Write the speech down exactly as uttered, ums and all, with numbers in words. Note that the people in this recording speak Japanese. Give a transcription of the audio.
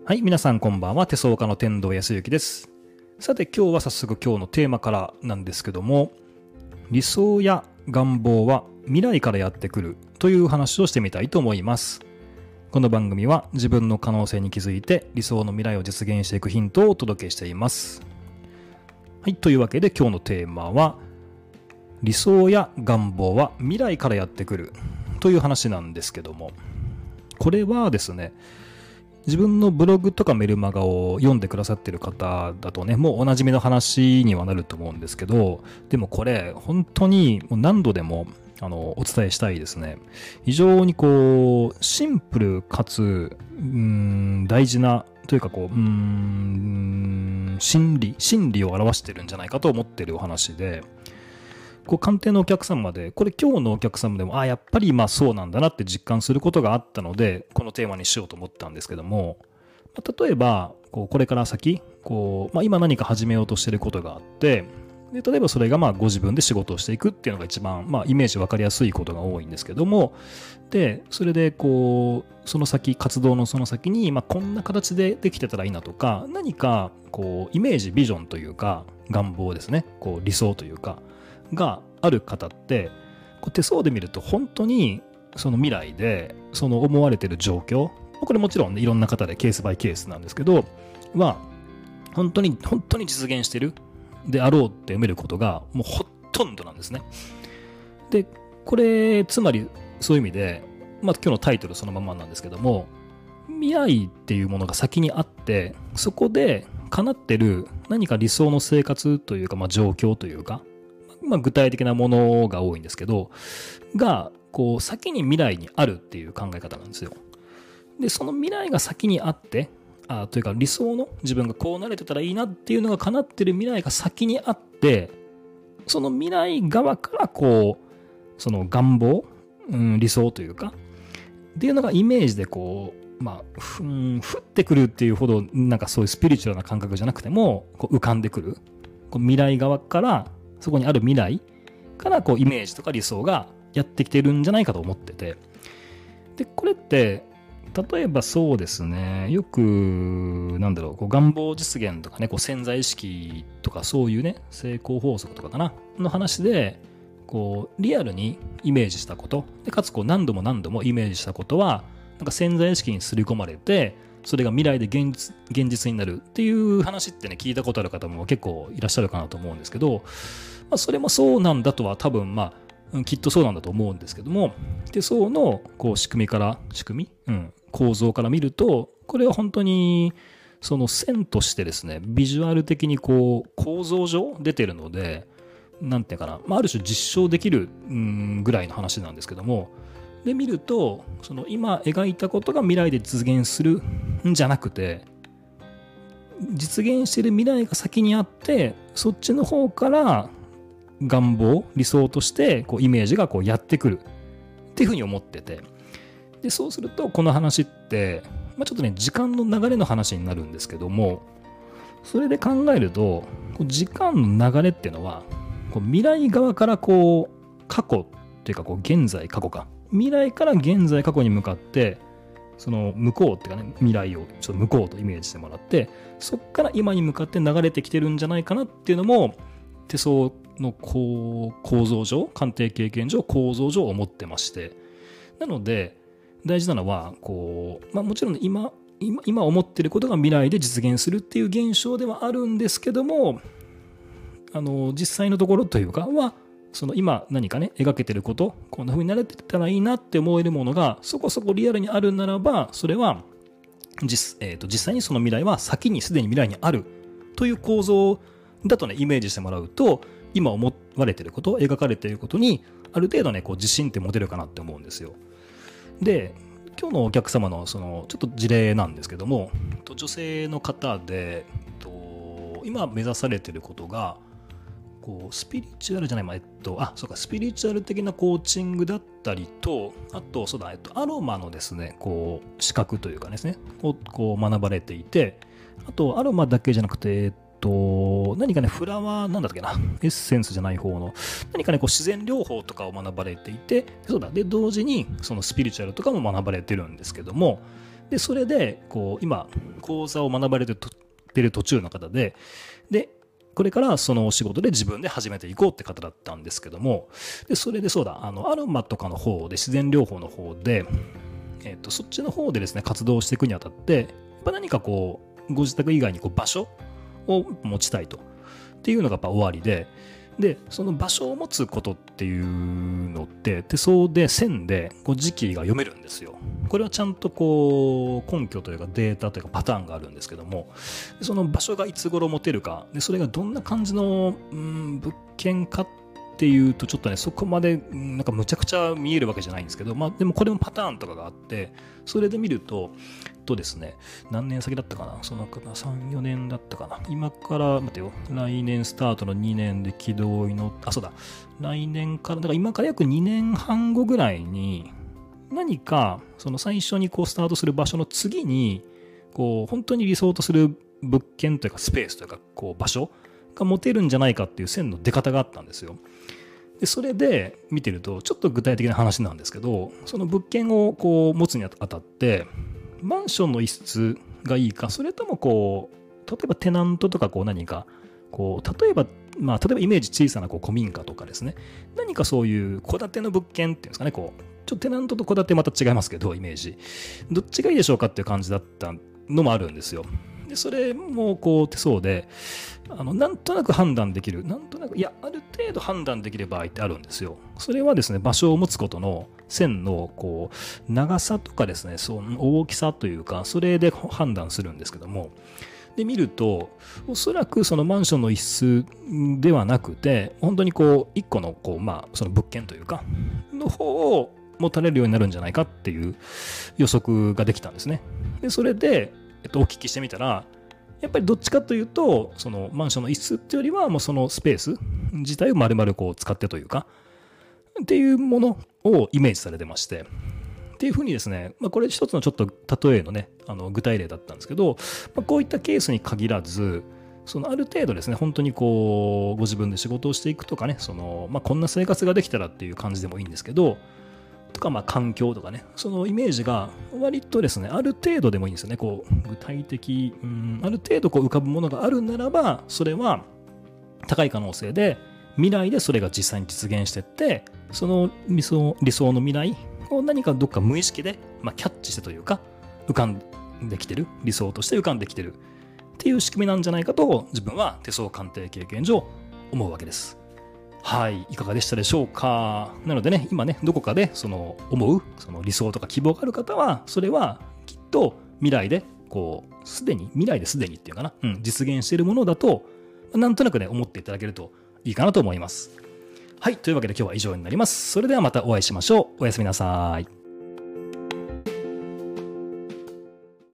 はい、皆さんこんばんは。手相家の天童康之です。さて今日は早速今日のテーマからなんですけども、理想や願望は未来からやってくるという話をしてみたいと思います。この番組は自分の可能性に気づいて理想の未来を実現していくヒントをお届けしています。はい、というわけで今日のテーマは、理想や願望は未来からやってくるという話なんですけども、これはですね、自分のブログとかメルマガを読んでくださっている方だとね、もうおなじみの話にはなると思うんですけど、でもこれ本当にもう何度でもあのお伝えしたいですね。非常にこうシンプルかつうーん大事なというかこううーん心理心理を表してるんじゃないかと思ってるお話で、こう鑑定のお客様で、これ今日のお客様でも、あ、やっぱりまあそうなんだなって実感することがあったので、このテーマにしようと思ったんですけども、まあ、例えば、こうこれから先、こう、まあ今何か始めようとしてることがあって、で例えばそれがまあご自分で仕事をしていくっていうのが一番、まあイメージ分かりやすいことが多いんですけども、で、それでこう、その先、活動のその先に、まあこんな形でできてたらいいなとか、何かこう、イメージ、ビジョンというか、願望ですね、こう理想というか、がある方ってこう手相で見ると本当にその未来でその思われている状況、これもちろん、ね、いろんな方でケースバイケースなんですけどは本当に本当に実現しているであろうって読めることがもうほとんどなんですね。でこれつまりそういう意味で、まあ、今日のタイトルそのままなんですけども、未来っていうものが先にあってそこで叶ってる何か理想の生活というか、まあ、状況というか、まあ、具体的なものが多いんですけど、が、こう、先に未来にあるっていう考え方なんですよ。で、その未来が先にあって、あというか理想の自分がこうなれてたらいいなっていうのが叶ってる未来が先にあって、その未来側からこう、その願望、うん、理想というか、っていうのがイメージでこう、まあ、ふん、降ってくるっていうほど、なんかそういうスピリチュアルな感覚じゃなくても、こう浮かんでくる。こう未来側から、そこにある未来からこうイメージとか理想がやってきてるんじゃないかと思ってて、でこれって例えばそうですね、よくなんだろう、こう願望実現とかね、こう潜在意識とかそういうね、成功法則とかかなの話で、こうリアルにイメージしたことで、かつこう何度も何度もイメージしたことはなんか潜在意識に刷り込まれて、それが未来で現実、現実になるっていう話ってね、聞いたことある方も結構いらっしゃるかなと思うんですけど、まあ、それもそうなんだとは多分まあきっとそうなんだと思うんですけども、手相のこう仕組みから仕組み、うん、構造から見ると、これは本当にその線としてですね、ビジュアル的にこう構造上出てるので、なんていうかな、まあ、ある種実証できるぐらいの話なんですけども、で見るとその今描いたことが未来で実現するんじゃなくて、実現している未来が先にあって、そっちの方から願望、理想としてこうイメージがこうやってくるっていうふうに思ってて、でそうするとこの話って、まあ、ちょっとね時間の流れの話になるんですけども、それで考えるとこう時間の流れっていうのはこう未来側からこう過去っていうかこう現在過去か、未来から現在過去に向かってその向こうっていうかね、未来をちょっと向こうとイメージしてもらって、そっから今に向かって流れてきてるんじゃないかなっていうのも手相のこう構造上、鑑定経験上、構造上思ってまして、なので大事なのはこう、まあ、もちろん今今今思ってることが未来で実現するっていう現象ではあるんですけども、あの実際のところというかはその今何かね描けてること、こんな風になれてたらいいなって思えるものがそこそこリアルにあるならば、それは 実,、えー、と実際にその未来は先にすでに未来にあるという構造だとね、イメージしてもらうと、今思われてること、描かれていることにある程度ねこう自信って持てるかなって思うんですよ。で今日のお客様のそのちょっと事例なんですけども、女性の方で今目指されていることがこうスピリチュアルじゃない、まあ、えっと、あ、そうか、スピリチュアル的なコーチングだったりと、あと、そうだ、えっと、アロマのですね、こう、資格というかですね、をこう学ばれていて、あと、アロマだけじゃなくて、えっと、何かね、フラワー、なんだっけな、エッセンスじゃない方の、何かね、こう自然療法とかを学ばれていて、そうだ、で、同時に、そのスピリチュアルとかも学ばれてるんですけども、 で、それで、こう、今、講座を学ばれてる途中の方で、で、これからそのお仕事で自分で始めていこうって方だったんですけども、で、それでそうだ、あの、アロマとかの方で、自然療法の方で、えっと、そっちの方でですね、活動していくにあたって、やっぱ何かこう、ご自宅以外にこう場所を持ちたいと。っていうのがやっぱ終わりで、で、その場所を持つことっていうのって、手相で線でこう時期が読めるんですよ。これはちゃんとこう根拠というかデータというかパターンがあるんですけども、その場所がいつ頃持てるか、でそれがどんな感じの、うん、物件かっていうとちょっとね、そこまでなんかむちゃくちゃ見えるわけじゃないんですけど、まあでもこれもパターンとかがあって、それで見ると、とですね、何年先だったかな、そのさん、よねんだったかな、今から待てよ、来年スタートのにねんで軌道に乗って、あ、そうだ、来年から、だから今から約にねんはんごぐらいに、何かその最初にこうスタートする場所の次に、こう本当に理想とする物件というかスペースというかこう場所が持てるんじゃないかっていう線の出方があったんですよ。でそれで見てるとちょっと具体的な話なんですけど、その物件をこう持つにあたってマンションの一室がいいか、それともこう例えばテナントとかこう何かこう例えばまあ例えばイメージ小さなこう古民家とかですね、何かそういう戸建ての物件っていうんですかね、こうちょっとテナントと戸建てまた違いますけどイメージどっちがいいでしょうかっていう感じだったのもあるんですよ。でそれもこう手相であのなんとなく判断できる、なんとなくいやある程度判断できる場合ってあるんですよ。それはですね、場所を持つことの線のこう長さとかですね、その大きさというかそれで判断するんですけども、で見るとおそらくそのマンションの一室ではなくて本当にこう一個のこうまあその物件というかの方を持たれるようになるんじゃないかっていう予測ができたんですね。でそれで、えっと、お聞きしてみたらやっぱりどっちかというとそのマンションの一室っていうよりはもうそのスペース自体を丸々こう使ってというかっていうものをイメージされてまして、っていうふうにですね、まあ、これ一つのちょっと例えのねあの具体例だったんですけど、まあ、こういったケースに限らずそのある程度ですね本当にこうご自分で仕事をしていくとかね、その、まあ、こんな生活ができたらっていう感じでもいいんですけどとかまあ環境とかね、そのイメージが割とですねある程度でもいいんですよね。こう具体的、うん、ある程度こう浮かぶものがあるならばそれは高い可能性で未来でそれが実際に実現していって、その理想、理想の未来を何かどっか無意識で、まあ、キャッチしてというか浮かんできてる、理想として浮かんできてるっていう仕組みなんじゃないかと自分は手相鑑定経験上思うわけです。はい、いかがでしたでしょうか。なのでね、今ねどこかでその思うその理想とか希望がある方はそれはきっと未来でこうすでに未来ですでにっていうかな、うん、実現しているものだとなんとなくね思っていただけるといいかなと思います。はい、というわけで今日は以上になります。それではまたお会いしましょう。おやすみなさい。